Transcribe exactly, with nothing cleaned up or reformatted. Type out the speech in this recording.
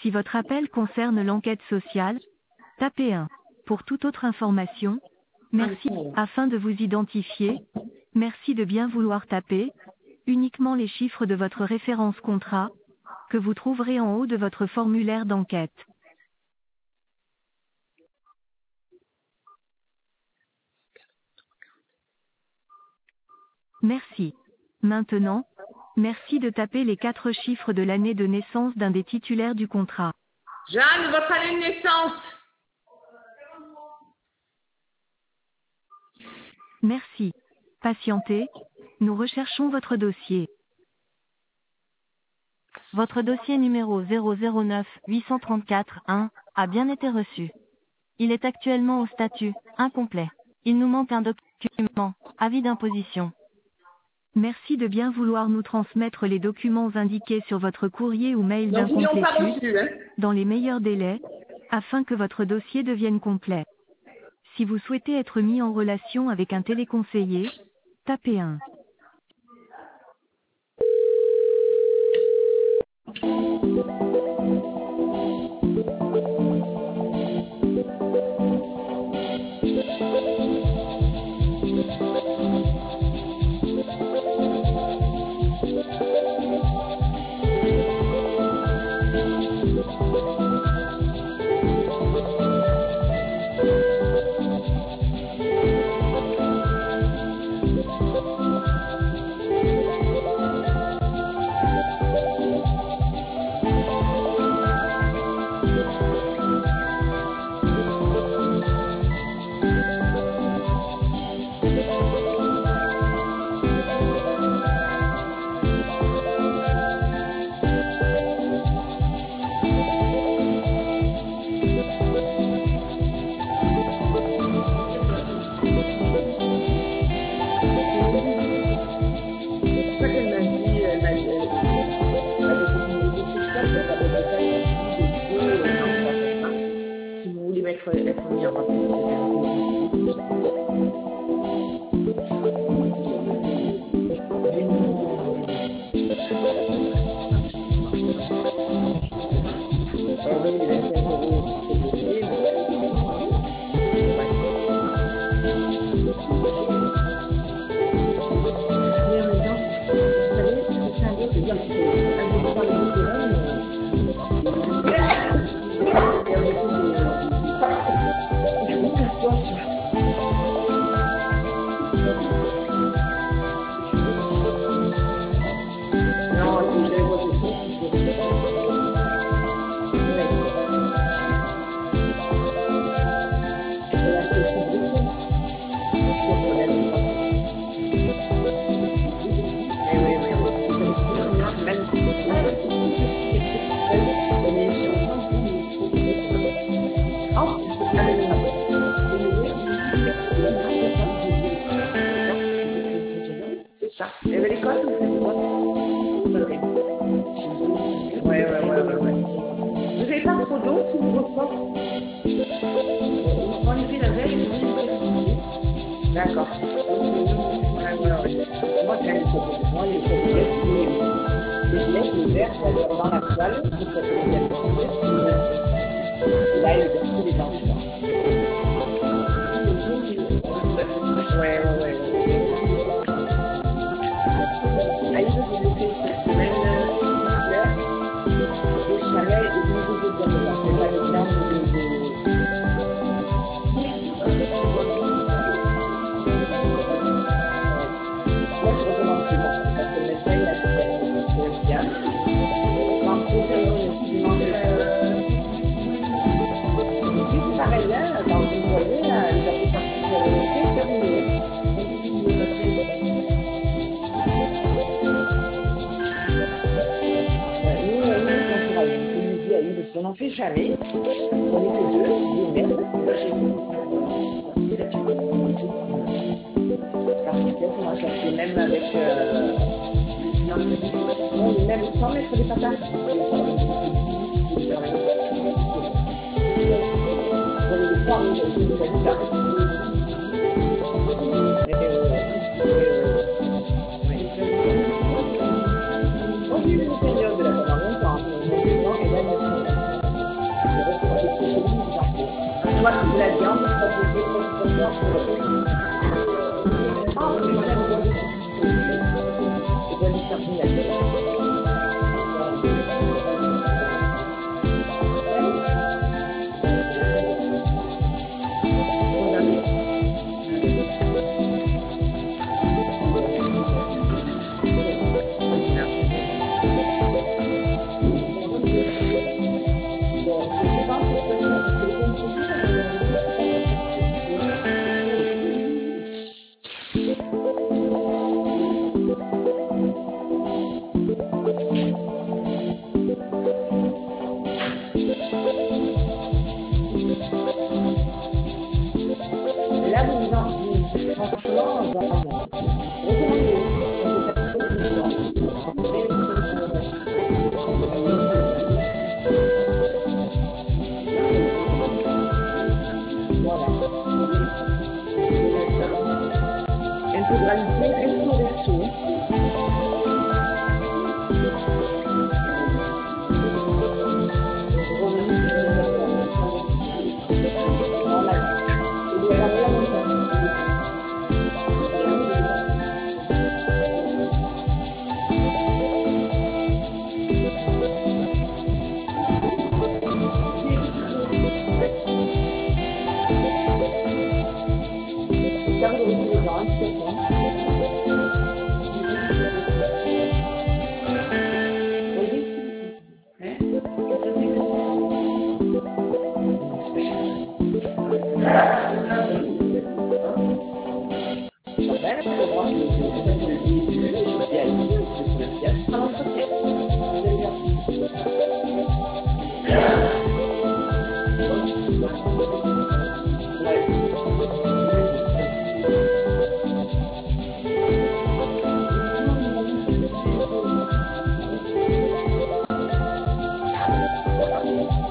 Si votre appel concerne l'enquête sociale, tapez un. Pour toute autre information, merci. Afin de vous identifier, merci de bien vouloir taper uniquement les chiffres de votre référence contrat, que vous trouverez en haut de votre formulaire d'enquête. Merci. Maintenant, merci de taper les quatre chiffres de l'année de naissance d'un des titulaires du contrat. Jeanne, votre année de naissance. Merci. Patientez, nous recherchons votre dossier. Votre dossier numéro zéro zéro neuf huit cent trente-quatre un a bien été reçu. Il est actuellement au statut incomplet. Il nous manque un document, avis d'imposition. Merci de bien vouloir nous transmettre les documents indiqués sur votre courrier ou mail Donc, ils l'ont pas d'incomplétude, reçu, hein. dans les meilleurs délais, afin que votre dossier devienne complet. Si vous souhaitez être mis en relation avec un téléconseiller, tapez un. Si vous voulez mettre être mis en C'est ça. Et ben l'école, vous faites quoi? Ouais, ouais, ouais, ouais, ouais. Vous n'avez pas trop d'eau sous vos portes? On enlevait la veille et on d'accord. Ouais, ouais, ouais. Moi, c'est un peu moi, les cocolettes, les billets, les verres, on va dans la toile, pour que ça peut bien manger. Et là, il est versé les dents. Ouais, ouais, ouais. Aïe, je vous ai fait cette semaine, au chalet et vous vous êtes bien dedans. C'est pas le terme de... Moi, je recommande que bon, parce que le médecin, il a dit que c'est bien. Quand vous avez un estimant de... Si c'est pareil, là, quand vous voyez, là, les applications que vous avez fait, terminé. On n'en fait jamais. On n'est que deux, des merdes. Parce que moi, ça fait même avec... Euh... Non, même sans mettre des patates. On est trois, mais c'est des habitants. Mais... Moi, j'ai eu une période de la pendant longtemps. Et là, moi, c'est de la viande, c'est pas possible, c'est pas possible. Ah, mais voilà, on voit des c'est pas du terminateur. Là, vous en dites, franchement, on va recommander. Voilà. Intégralité, recto verso. Thank you.